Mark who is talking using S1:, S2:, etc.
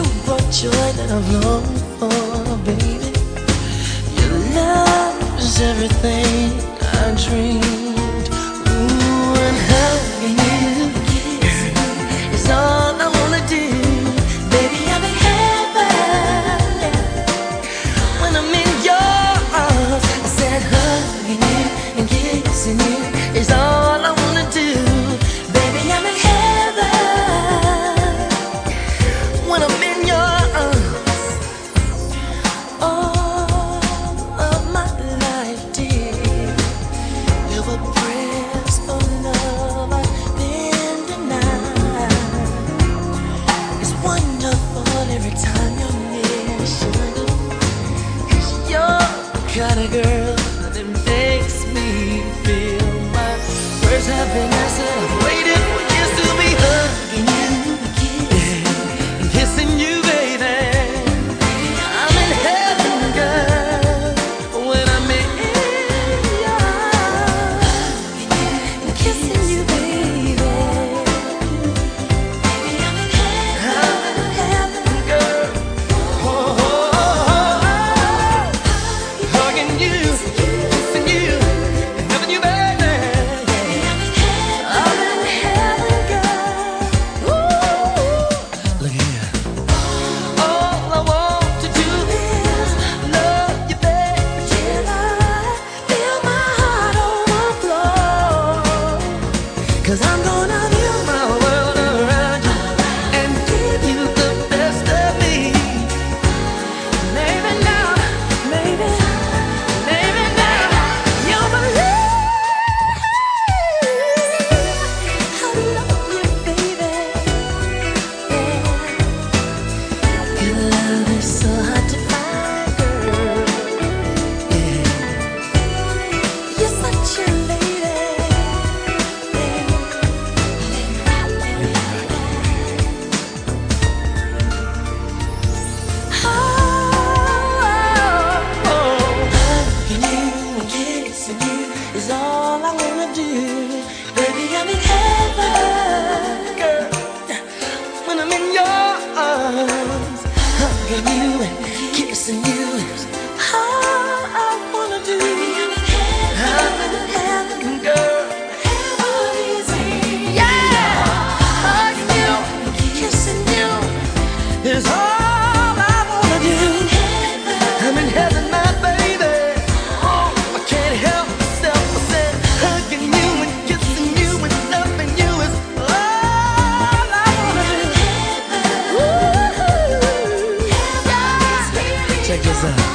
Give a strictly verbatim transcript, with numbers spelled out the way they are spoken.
S1: brought joy that I've longed for, baby. Your love is everything I dreamed. Ooh, and hugging you is all I wanna do. Baby, I'm in heaven when I'm in your arms. I said hugging you and kissing you is all I wanna do. Baby, I'm in heaven when I'm in your arms. All of my life, dear, there were prayers for love I've been denied. It's wonderful every time you're near, sugar, 'cause you're the kind of girl that makes me feel my words have been answered. I've waited for years to be hugging you, yeah, and kissing you, baby. I'm in heaven, girl, when I'm in your arms and kissing you, baby. I'm in heaven, girl, oh, oh, oh, oh. Hugging you, kissing you, and loving you, baby. I'm in heaven, girl. Ooh. Look here. All I want to do is love you, baby, till I feel my heart overflow. 'Cause I'm gonna build my world around you and give you the best of me. Maybe now, maybe, maybe now you'll believe I love you, baby. Yeah. Your love is so hard to find, girl. Yeah. You're such a lady. Oh, oh, oh. Hugging you and kissing you is all I wanna do. Baby, I'm in heaven, girl, when I'm in your arms. Hugging you and kissing you is all I wanna do. I'm in heaven, girl. Yeah, hugging you and kissing you is all I wanna do. I'm in heaven, my baby. Oh, I can't help myself. I said hugging you and kissing you and loving you is all I wanna do. Ooh, yeah. Check this out.